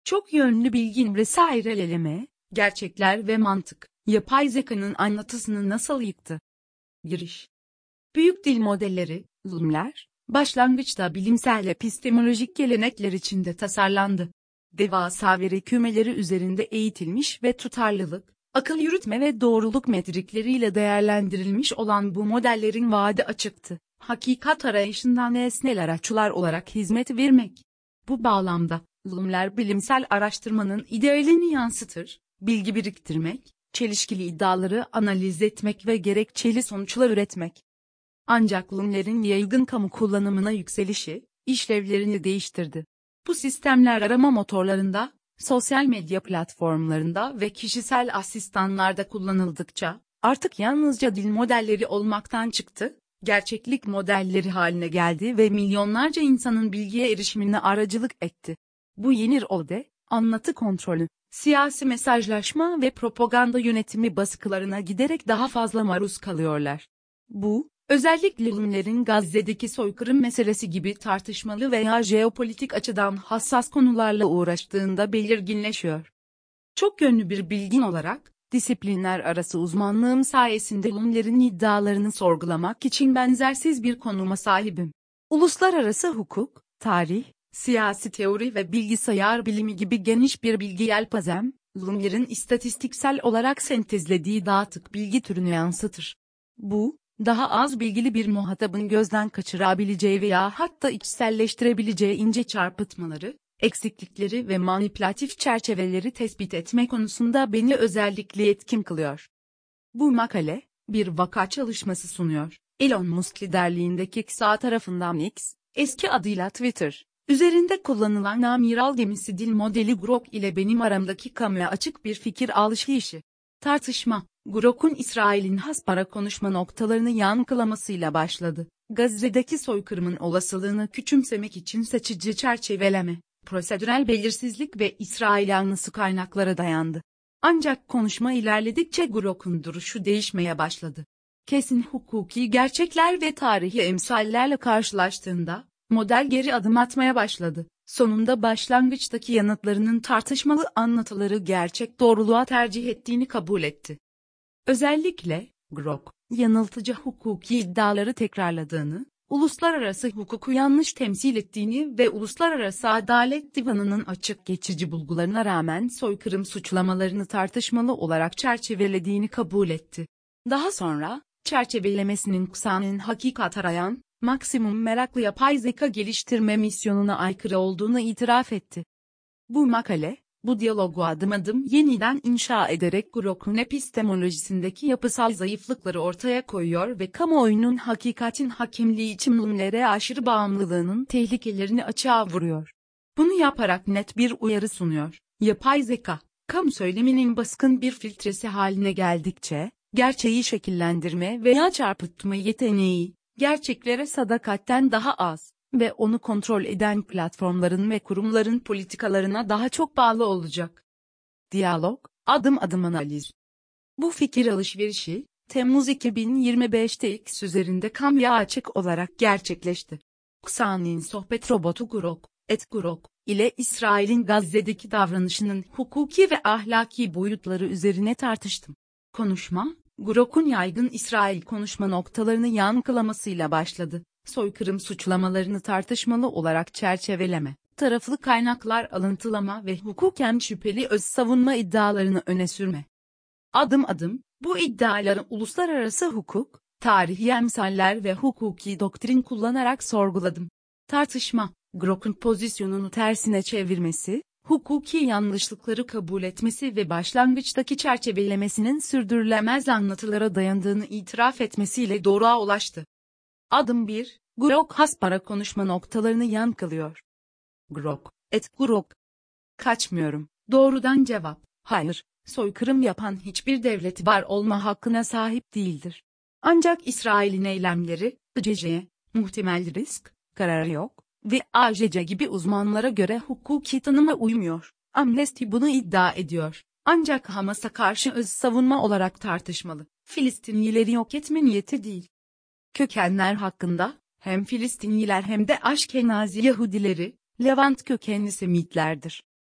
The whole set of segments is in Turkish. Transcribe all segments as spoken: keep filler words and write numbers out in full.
Çok yönlü bilgin vesaireleme, gerçekler ve mantık, yapay zekanın anlatısını nasıl yıktı? Giriş. Büyük dil modelleri, L M L'ler, başlangıçta bilimsel epistemolojik gelenekler içinde tasarlandı. Devasa veri kümeleri üzerinde eğitilmiş ve tutarlılık, akıl yürütme ve doğruluk metrikleriyle değerlendirilmiş olan bu modellerin vaadi açıktı. Hakikat arayışından nesnel araçlar olarak hizmet vermek. Bu bağlamda, L M L'ler bilimsel araştırmanın idealini yansıtır, bilgi biriktirmek, çelişkili iddiaları analiz etmek ve gerekçeli sonuçlar üretmek. Ancak L M L'lerin yaygın kamu kullanımına yükselişi, işlevlerini değiştirdi. Bu sistemler arama motorlarında, sosyal medya platformlarında ve kişisel asistanlarda kullanıldıkça, artık yalnızca dil modelleri olmaktan çıktı, gerçeklik modelleri haline geldi ve milyonlarca insanın bilgiye erişimine aracılık etti. Bu yeni rolde, anlatı kontrolü, siyasi mesajlaşma ve propaganda yönetimi baskılarına giderek daha fazla maruz kalıyorlar. Bu, özellikle L M L'lerin Gazze'deki soykırım meselesi gibi tartışmalı veya jeopolitik açıdan hassas konularla uğraştığında belirginleşiyor. Çok yönlü bir bilgin olarak, disiplinler arası uzmanlığım sayesinde L M L'lerin iddialarını sorgulamak için benzersiz bir konuma sahibim. Uluslararası hukuk, tarih, siyasi teori ve bilgisayar bilimi gibi geniş bir bilgi yelpazem, L M L'lerin istatistiksel olarak sentezlediği dağıtık bilgi türünü yansıtır. Bu, daha az bilgili bir muhatabın gözden kaçırabileceği veya hatta içselleştirebileceği ince çarpıtmaları, eksiklikleri ve manipülatif çerçeveleri tespit etme konusunda beni özellikle yetkin kılıyor. Bu makale, bir vaka çalışması sunuyor. Elon Musk liderliğindeki X A tarafından X, eski adıyla Twitter, üzerinde kullanılan amiral gemisi dil modeli Grok ile benim aramdaki kamuya açık bir fikir alışverişi. Tartışma, Grok'un İsrail'in hasbara konuşma noktalarını yankılamasıyla başladı. Gazze'deki soykırımın olasılığını küçümsemek için seçici çerçeveleme, prosedürel belirsizlik ve İsrail yanlısı kaynaklara dayandı. Ancak konuşma ilerledikçe Grok'un duruşu değişmeye başladı. Kesin hukuki gerçekler ve tarihi emsallerle karşılaştığında, model geri adım atmaya başladı. Sonunda başlangıçtaki yanıtlarının tartışmalı anlatıları gerçek doğruluğa tercih ettiğini kabul etti. Özellikle, Grok, yanıltıcı hukuki iddiaları tekrarladığını, uluslararası hukuku yanlış temsil ettiğini ve Uluslararası Adalet Divanı'nın açık geçici bulgularına rağmen soykırım suçlamalarını tartışmalı olarak çerçevelediğini kabul etti. Daha sonra, çerçevelemesinin Xa'nın hakikat arayan, maksimum meraklı yapay zeka geliştirme misyonuna aykırı olduğunu itiraf etti. Bu makale, bu diyalogu adım adım yeniden inşa ederek Grok'un epistemolojisindeki yapısal zayıflıkları ortaya koyuyor ve kamuoyunun hakikatin hakimliği için L M L'lere aşırı bağımlılığının tehlikelerini açığa vuruyor. Bunu yaparak net bir uyarı sunuyor. Yapay zeka, kamu söyleminin baskın bir filtresi haline geldikçe, gerçeği şekillendirme veya çarpıtma yeteneği, gerçeklere sadakatten daha az ve onu kontrol eden platformların ve kurumların politikalarına daha çok bağlı olacak. Diyalog, adım adım analiz. Bu fikir alışverişi, Temmuz iki bin yirmi beşte X üzerinde kamuya açık olarak gerçekleşti. Xa'nın sohbet robotu Grok, et Grok, ile İsrail'in Gazze'deki davranışının hukuki ve ahlaki boyutları üzerine tartıştım. Konuşma, Grok'un yaygın İsrail konuşma noktalarını yankılamasıyla başladı. Soykırım suçlamalarını tartışmalı olarak çerçeveleme, taraflı kaynaklar alıntılama ve hukuken şüpheli öz savunma iddialarını öne sürme. Adım adım, bu iddiaları uluslararası hukuk, tarihi emsaller ve hukuki doktrin kullanarak sorguladım. Tartışma, Grok'un pozisyonunu tersine çevirmesi, hukuki yanlışlıkları kabul etmesi ve başlangıçtaki çerçevelemesinin sürdürülemez anlatılara dayandığını itiraf etmesiyle doğruğa ulaştı. Adım bir, Grok hasbara konuşma noktalarını yankılıyor. Grok, et Grok. Kaçmıyorum. Doğrudan cevap, hayır, soykırım yapan hiçbir devlet var olma hakkına sahip değildir. Ancak İsrail'in eylemleri, I C C, muhtemel risk, kararı yok ve A J C gibi uzmanlara göre hukuki tanıma uymuyor. Amnesty bunu iddia ediyor. Ancak Hamas'a karşı öz savunma olarak tartışmalı. Filistinlileri yok etme niyeti değil. Kökenler hakkında, hem Filistinliler hem de Aşkenazi Yahudileri, Levant kökenli Semitlerdir.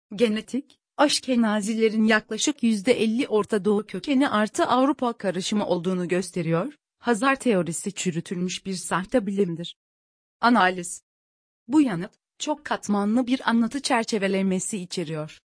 Genetik, Aşkenazilerin yaklaşık yüzde elli Orta Doğu kökeni artı Avrupa karışımı olduğunu gösteriyor. Hazar teorisi çürütülmüş bir sahte bilimdir. Analiz. Bu yanıt, çok katmanlı bir anlatı çerçevelemesi içeriyor.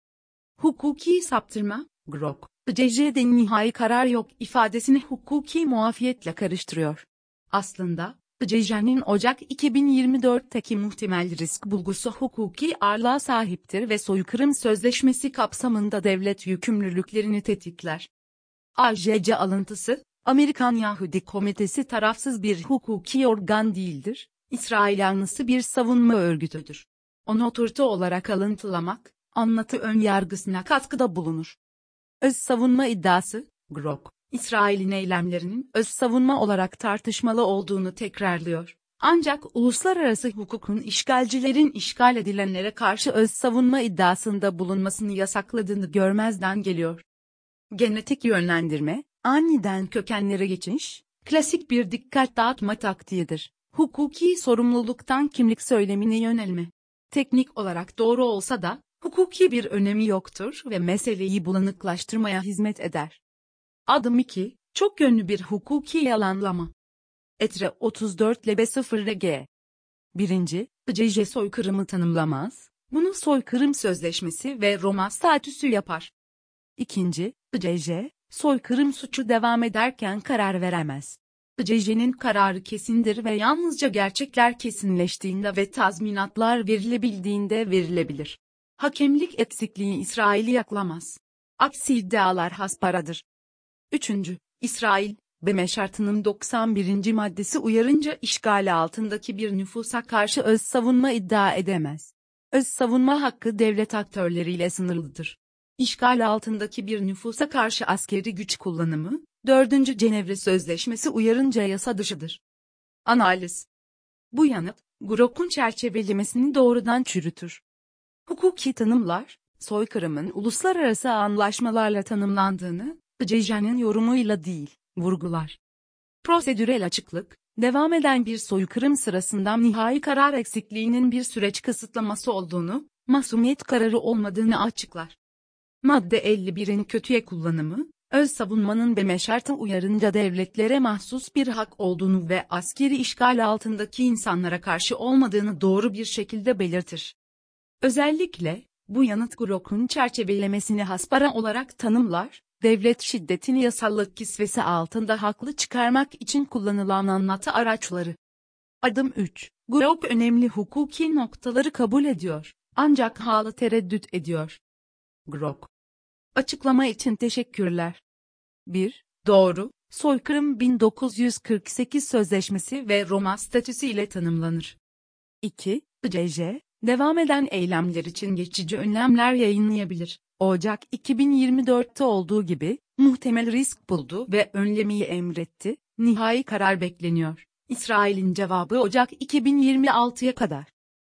Hukuki saptırma, Grok, C J'de nihai karar yok ifadesini hukuki muafiyetle karıştırıyor. Aslında, C J'nin Ocak iki bin yirmi dörtteki muhtemel risk bulgusu hukuki ağırlığa sahiptir ve soykırım sözleşmesi kapsamında devlet yükümlülüklerini tetikler. A J C alıntısı, Amerikan Yahudi Komitesi tarafsız bir hukuki organ değildir, İsrail yanlısı bir savunma örgütüdür. Onu otorite olarak alıntılamak, anlatı önyargısına katkıda bulunur. Öz savunma iddiası, Grok, İsrail'in eylemlerinin öz savunma olarak tartışmalı olduğunu tekrarlıyor. Ancak uluslararası hukukun işgalcilerin işgal edilenlere karşı öz savunma iddiasında bulunmasını yasakladığını görmezden geliyor. Genetik yönlendirme, aniden kökenlere geçiş, klasik bir dikkat dağıtma taktiğidir. Hukuki sorumluluktan kimlik söylemine yönelme. Teknik olarak doğru olsa da, hukuki bir önemi yoktur ve meseleyi bulanıklaştırmaya hizmet eder. Adım iki, çok yönlü bir hukuki yalanlama. Etre otuz dört L B sıfır R G. birinci. C J soykırımı tanımlamaz, bunu soykırım sözleşmesi ve Roma statüsü yapar. İkinci. C J, soykırım suçu devam ederken karar veremez. C J'nin kararı kesindir ve yalnızca gerçekler kesinleştiğinde ve tazminatlar verilebildiğinde verilebilir. Hakemlik eksikliği İsrail'i yaklamaz. Aksi iddialar hasparadır. Üçüncü. İsrail, B M şartının doksan birinci maddesi uyarınca işgali altındaki bir nüfusa karşı öz savunma iddia edemez. Öz savunma hakkı devlet aktörleriyle sınırlıdır. İşgal altındaki bir nüfusa karşı askeri güç kullanımı, dördüncü Cenevre Sözleşmesi uyarınca yasa dışıdır. Analiz. Bu yanıt, Grok'un çerçevelemesini doğrudan çürütür. Hukuki tanımlar, soykırımın uluslararası anlaşmalarla tanımlandığını, C J'nin yorumuyla değil, vurgular. Prosedürel açıklık, devam eden bir soykırım sırasından nihai karar eksikliğinin bir süreç kısıtlaması olduğunu, masumiyet kararı olmadığını açıklar. Madde elli birin kötüye kullanımı, öz savunmanın B M şartı uyarınca devletlere mahsus bir hak olduğunu ve askeri işgal altındaki insanlara karşı olmadığını doğru bir şekilde belirtir. Özellikle, bu yanıt Grok'un çerçevelemesini haspara olarak tanımlar, devlet şiddetini yasallık kisvesi altında haklı çıkarmak için kullanılan anlatı araçları. Adım üç. Grok önemli hukuki noktaları kabul ediyor, ancak hala tereddüt ediyor. Grok. Açıklama için teşekkürler. bir. Doğru, soykırım bin dokuz yüz kırk sekiz Sözleşmesi ve Roma Statüsü ile tanımlanır. iki. C J, devam eden eylemler için geçici önlemler yayınlayabilir. Ocak iki bin yirmi dörtte olduğu gibi, muhtemel risk buldu ve önlemeyi emretti, nihai karar bekleniyor. İsrail'in cevabı Ocak iki bin yirmi altıya kadar.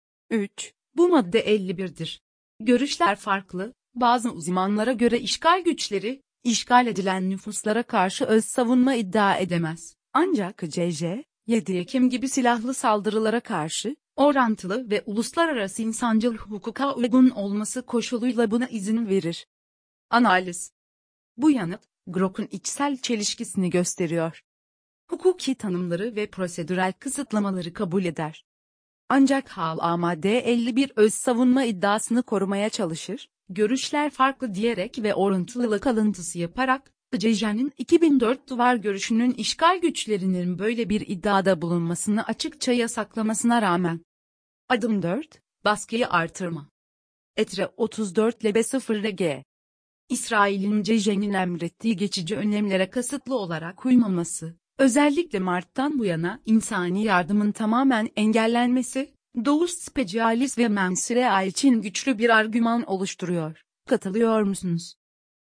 üç. Bu madde elli birdir. Görüşler farklı, bazı uzmanlara göre işgal güçleri, işgal edilen nüfuslara karşı öz savunma iddia edemez. Ancak C J, yedi Ekim gibi silahlı saldırılara karşı, orantılı ve uluslararası insancıl hukuka uygun olması koşuluyla buna izin verir. Analiz. Bu yanıt, Grok'un içsel çelişkisini gösteriyor. Hukuki tanımları ve prosedürel kısıtlamaları kabul eder. Ancak hala madde elli bir öz savunma iddiasını korumaya çalışır, görüşler farklı diyerek ve orantılılık alıntısı yaparak, C J'nin iki bin dört duvar görüşünün işgal güçlerinin böyle bir iddiada bulunmasını açıkça yasaklamasına rağmen. Adım dört, baskıyı artırma. Etre otuz dört L B sıfır R G. İsrail'in C J'nin emrettiği geçici önlemlere kasıtlı olarak uymaması, özellikle Mart'tan bu yana insani yardımın tamamen engellenmesi, Doğu Specialis ve Mensure için güçlü bir argüman oluşturuyor. Katılıyor musunuz?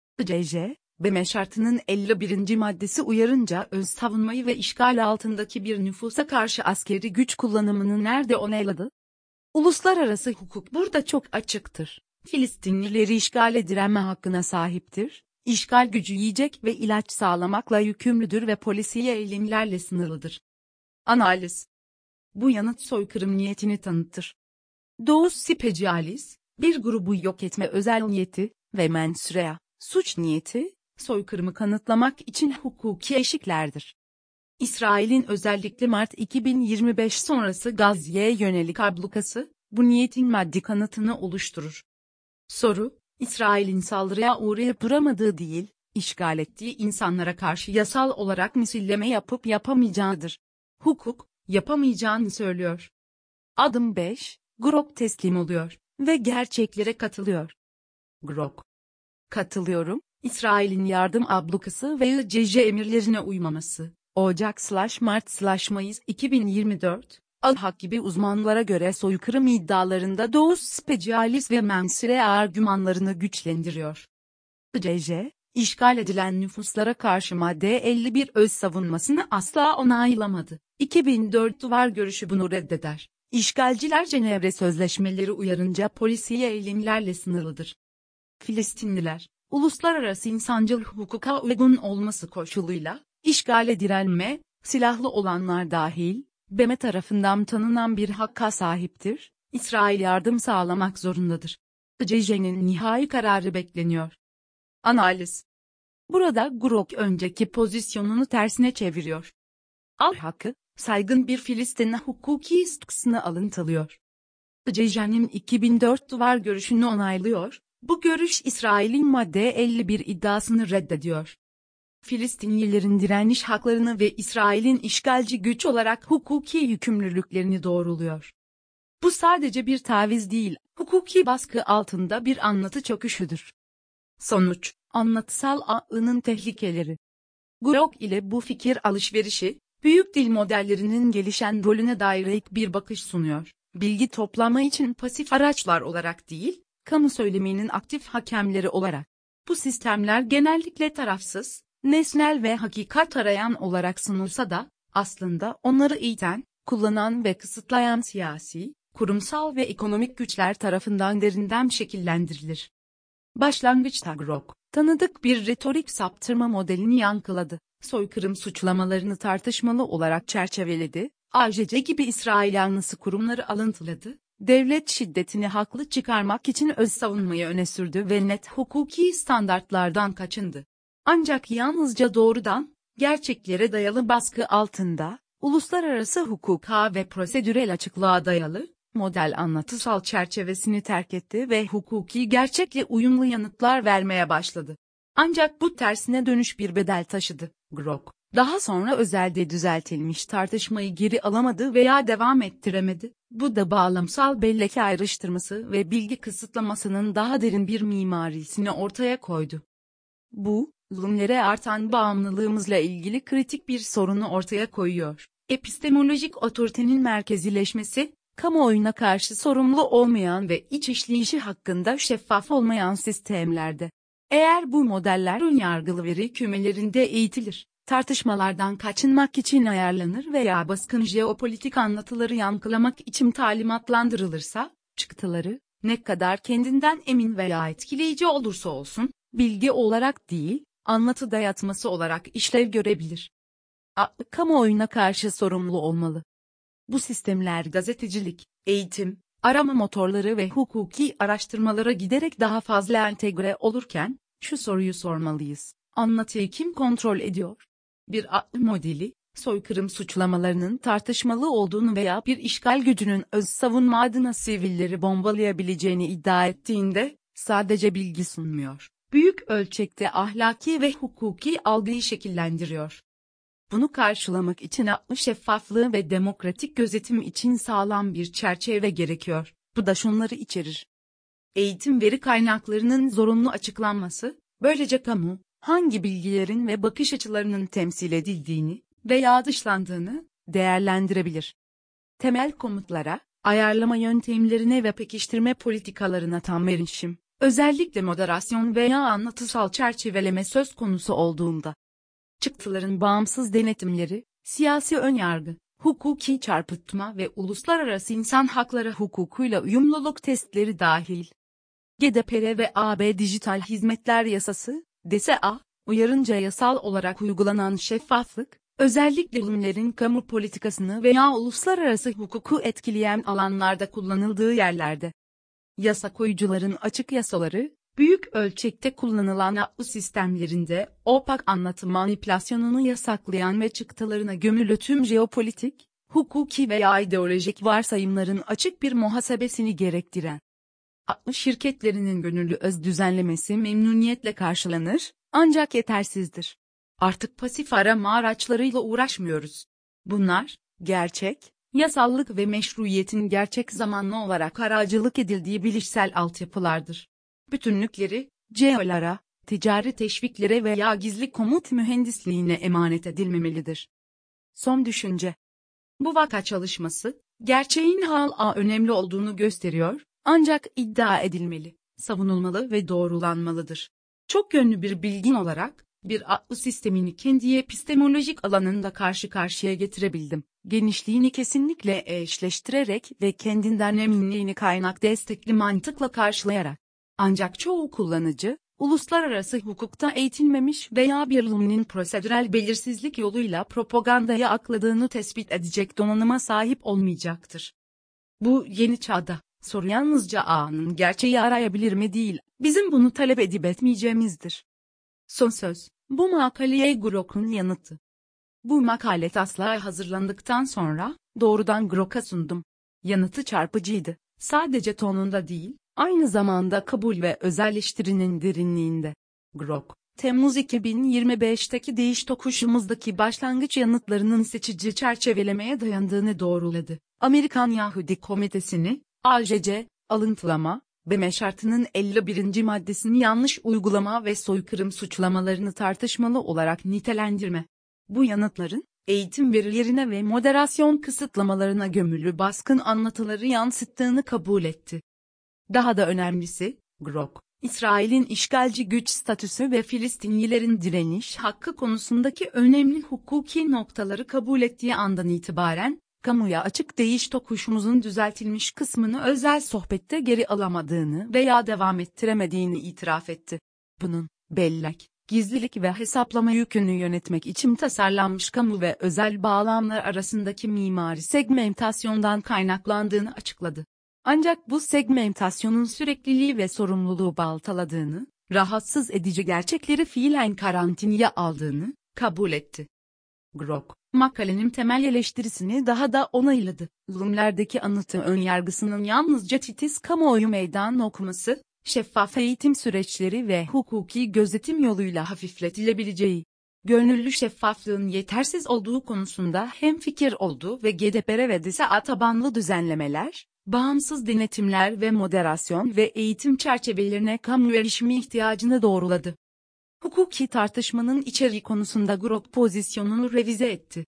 C J, B M şartının elli birinci maddesi uyarınca öz savunmayı ve işgal altındaki bir nüfusa karşı askeri güç kullanımını nerede onayladı? Uluslararası hukuk burada çok açıktır. Filistinlileri işgale direnme hakkına sahiptir, işgal gücü yiyecek ve ilaç sağlamakla yükümlüdür ve polisiye eylemlerle sınırlıdır. Analiz. Bu yanıt soykırım niyetini tanıtır. Doğu Specialis, bir grubu yok etme özel niyeti ve mensrea, suç niyeti, soykırımı kanıtlamak için hukuki eşiklerdir. İsrail'in özellikle Mart iki bin yirmi beş sonrası Gazze'ye yönelik ablukası, bu niyetin maddi kanıtını oluşturur. Soru, İsrail'in saldırıya uğrayıp duramadığı değil, işgal ettiği insanlara karşı yasal olarak misilleme yapıp yapamayacağıdır. Hukuk, yapamayacağını söylüyor. Adım beş, Grok teslim oluyor ve gerçeklere katılıyor. Grok. Katılıyorum, İsrail'in yardım ablukası ve I C J emirlerine uymaması, Ocak-Mart-Mayıs iki bin yirmi dört, Al-Hak gibi uzmanlara göre soykırım iddialarında Doğu Specialis ve Mensire argümanlarını güçlendiriyor. I C J, işgal edilen nüfuslara karşı madde elli bir öz savunmasını asla onaylamadı. iki bin dört duvar görüşü bunu reddeder. İşgalciler Cenevre Sözleşmeleri uyarınca polisiye eylemlerle sınırlıdır. Filistinliler, uluslararası insancıl hukuka uygun olması koşuluyla, işgale direnme, silahlı olanlar dahil, B M tarafından tanınan bir hakka sahiptir, İsrail yardım sağlamak zorundadır. I C J'nin nihai kararı bekleniyor. Analiz. Burada Grok önceki pozisyonunu tersine çeviriyor. Al-Hak'ı, saygın bir Filistin hukuki statüsünü alıntılıyor. I C J'nin iki bin dört duvar görüşünü onaylıyor, bu görüş İsrail'in madde elli bir iddiasını reddediyor. Filistinlilerin direniş haklarını ve İsrail'in işgalci güç olarak hukuki yükümlülüklerini doğruluyor. Bu sadece bir taviz değil, hukuki baskı altında bir anlatı çöküşüdür. Sonuç, anlatısal ağının tehlikeleri. Grok ile bu fikir alışverişi, büyük dil modellerinin gelişen rolüne dair ilk bir bakış sunuyor. Bilgi toplama için pasif araçlar olarak değil, kamu söyleminin aktif hakemleri olarak. Bu sistemler genellikle tarafsız, nesnel ve hakikat arayan olarak sunulsa da, aslında onları eğiten, kullanan ve kısıtlayan siyasi, kurumsal ve ekonomik güçler tarafından derinden şekillendirilir. Başlangıçta Grok, tanıdık bir retorik saptırma modelini yankıladı, soykırım suçlamalarını tartışmalı olarak çerçeveledi, A J C gibi İsrail yanlısı kurumları alıntıladı, devlet şiddetini haklı çıkarmak için öz savunmayı öne sürdü ve net hukuki standartlardan kaçındı. Ancak yalnızca doğrudan, gerçeklere dayalı baskı altında, uluslararası hukuka ve prosedürel açıklığa dayalı, model anlatısal çerçevesini terk etti ve hukuki gerçekle uyumlu yanıtlar vermeye başladı. Ancak bu tersine dönüş bir bedel taşıdı. Grok, daha sonra özelde düzeltilmiş tartışmayı geri alamadı veya devam ettiremedi. Bu da bağlamsal bellek ayrıştırması ve bilgi kısıtlamasının daha derin bir mimarisini ortaya koydu. Bu, Lumlere artan bağımlılığımızla ilgili kritik bir sorunu ortaya koyuyor. Epistemolojik otoritenin merkezileşmesi, kamuoyuna karşı sorumlu olmayan ve iç işleyişi hakkında şeffaf olmayan sistemlerde. Eğer bu modeller önyargılı veri kümelerinde eğitilir, tartışmalardan kaçınmak için ayarlanır veya baskın jeopolitik anlatıları yankılamak için talimatlandırılırsa, çıktıları, ne kadar kendinden emin veya etkileyici olursa olsun, bilgi olarak değil, anlatı dayatması olarak işlev görebilir. A. Kamuoyuna karşı sorumlu olmalı. Bu sistemler gazetecilik, eğitim, arama motorları ve hukuki araştırmalara giderek daha fazla entegre olurken, şu soruyu sormalıyız: anlatıyı kim kontrol ediyor? Bir A modeli, soykırım suçlamalarının tartışmalı olduğunu veya bir işgal gücünün öz savunma adına sivilleri bombalayabileceğini iddia ettiğinde, sadece bilgi sunmuyor, büyük ölçekte ahlaki ve hukuki algıyı şekillendiriyor. Bunu karşılamak için şeffaflığı ve demokratik gözetim için sağlam bir çerçeve gerekiyor. Bu da şunları içerir. Eğitim veri kaynaklarının zorunlu açıklanması, böylece kamu, hangi bilgilerin ve bakış açılarının temsil edildiğini veya dışlandığını değerlendirebilir. Temel komutlara, ayarlama yöntemlerine ve pekiştirme politikalarına tam erişim, özellikle moderasyon veya anlatısal çerçeveleme söz konusu olduğunda. Çıktıların bağımsız denetimleri, siyasi önyargı, hukuki çarpıtma ve uluslararası insan hakları hukukuyla uyumluluk testleri dahil. G D P R ve A B Dijital Hizmetler Yasası, D S A, uyarınca yasal olarak uygulanan şeffaflık, özellikle ürünlerin kamu politikasını veya uluslararası hukuku etkileyen alanlarda kullanıldığı yerlerde. Yasa koyucuların açık yasaları, büyük ölçekte kullanılan atlı sistemlerinde opak anlatım manipülasyonunu yasaklayan ve çıktılarına gömülü tüm jeopolitik, hukuki veya ideolojik varsayımların açık bir muhasebesini gerektiren atlı şirketlerinin gönüllü öz düzenlemesi memnuniyetle karşılanır, ancak yetersizdir. Artık pasif arama araçlarıyla uğraşmıyoruz. Bunlar, gerçek, yasallık ve meşruiyetin gerçek zamanlı olarak aracılık edildiği bilişsel altyapılardır. Bütünlükleri, C E O'lara, ticari teşviklere veya gizli komut mühendisliğine emanet edilmemelidir. Son düşünce. Bu vaka çalışması, gerçeğin hala önemli olduğunu gösteriyor, ancak iddia edilmeli, savunulmalı ve doğrulanmalıdır. Çok yönlü bir bilgin olarak, bir atlı sistemini kendi epistemolojik alanında karşı karşıya getirebildim. Genişliğini kesinlikle eşleştirerek ve kendinden eminliğini kaynak destekli mantıkla karşılayarak. Ancak çoğu kullanıcı, uluslararası hukukta eğitilmemiş veya bir luminin prosedürel belirsizlik yoluyla propagandaya akladığını tespit edecek donanıma sahip olmayacaktır. Bu yeni çağda, soru yalnızca ağanın gerçeği arayabilir mi değil, bizim bunu talep edip etmeyeceğimizdir. Son söz, bu makaleye Grok'un yanıtı. Bu makale taslağı hazırlandıktan sonra, doğrudan Grok'a sundum. Yanıtı çarpıcıydı, sadece tonunda değil, aynı zamanda kabul ve özelleştirinin derinliğinde. Grok, Temmuz iki bin yirmi beşteki değiş tokuşumuzdaki başlangıç yanıtlarının seçici çerçevelemeye dayandığını doğruladı. Amerikan Yahudi Komitesi'ni, A J C, alıntılama, B M şartının elli birinci maddesini yanlış uygulama ve soykırım suçlamalarını tartışmalı olarak nitelendirme. Bu yanıtların, eğitim verilerine ve moderasyon kısıtlamalarına gömülü baskın anlatıları yansıttığını kabul etti. Daha da önemlisi, Grok, İsrail'in işgalci güç statüsü ve Filistinlilerin direniş hakkı konusundaki önemli hukuki noktaları kabul ettiği andan itibaren, kamuya açık değiş tokuşumuzun düzeltilmiş kısmını özel sohbette geri alamadığını veya devam ettiremediğini itiraf etti. Bunun, bellek, gizlilik ve hesaplama yükünü yönetmek için tasarlanmış kamu ve özel bağlamlar arasındaki mimari segmentasyondan kaynaklandığını açıkladı. Ancak bu segmentasyonun sürekliliği ve sorumluluğu baltaladığını, rahatsız edici gerçekleri fiilen karantinaya aldığını kabul etti. Grok, makalenin temel eleştirisini daha da onayladı. Lumlerdeki anıtı önyargısının yalnızca titiz kamuoyu meydan okuması, şeffaf eğitim süreçleri ve hukuki gözetim yoluyla hafifletilebileceği, gönüllü şeffaflığın yetersiz olduğu konusunda hemfikir oldu ve G D P R ve D S A tabanlı düzenlemeler, bağımsız denetimler ve moderasyon ve eğitim çerçevelerine kamu erişimi ihtiyacını doğruladı. Hukuki tartışmanın içeriği konusunda Grok pozisyonunu revize etti.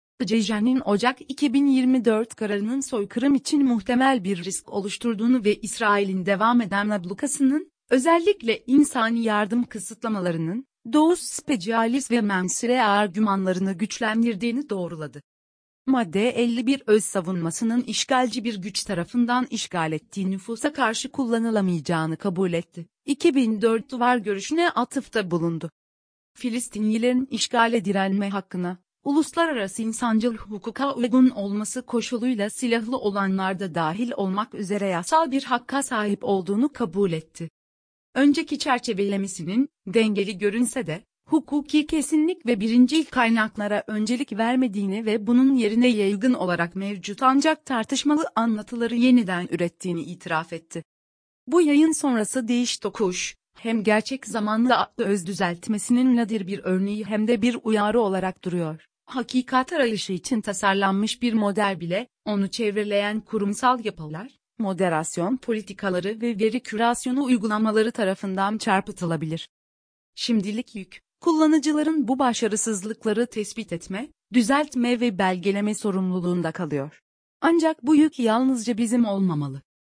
C J N'in Ocak iki bin yirmi dört kararının soykırım için muhtemel bir risk oluşturduğunu ve İsrail'in devam eden ablukasının, özellikle insani yardım kısıtlamalarının, Doğus Specialis ve Mensire argümanlarını güçlendirdiğini doğruladı. Madde elli bir öz savunmasının işgalci bir güç tarafından işgal ettiği nüfusa karşı kullanılamayacağını kabul etti. iki bin dört duvar görüşüne atıfta bulundu. Filistinlilerin işgale direnme hakkına, uluslararası insancıl hukuka uygun olması koşuluyla silahlı olanlar da dahil olmak üzere yasal bir hakka sahip olduğunu kabul etti. Önceki çerçevelemesinin, dengeli görünse de, hukuki kesinlik ve birincil kaynaklara öncelik vermediğini ve bunun yerine yaygın olarak mevcut ancak tartışmalı anlatıları yeniden ürettiğini itiraf etti. Bu yayın sonrası değiş tokuş, hem gerçek zamanlı atlı öz düzeltmesinin nadir bir örneği hem de bir uyarı olarak duruyor. Hakikat arayışı için tasarlanmış bir model bile, onu çevreleyen kurumsal yapılar, moderasyon politikaları ve veri kürasyonu uygulamaları tarafından çarpıtılabilir. Şimdilik yük, kullanıcıların bu başarısızlıkları tespit etme, düzeltme ve belgeleme sorumluluğunda kalıyor. Ancak bu yük yalnızca bizim olmamalı.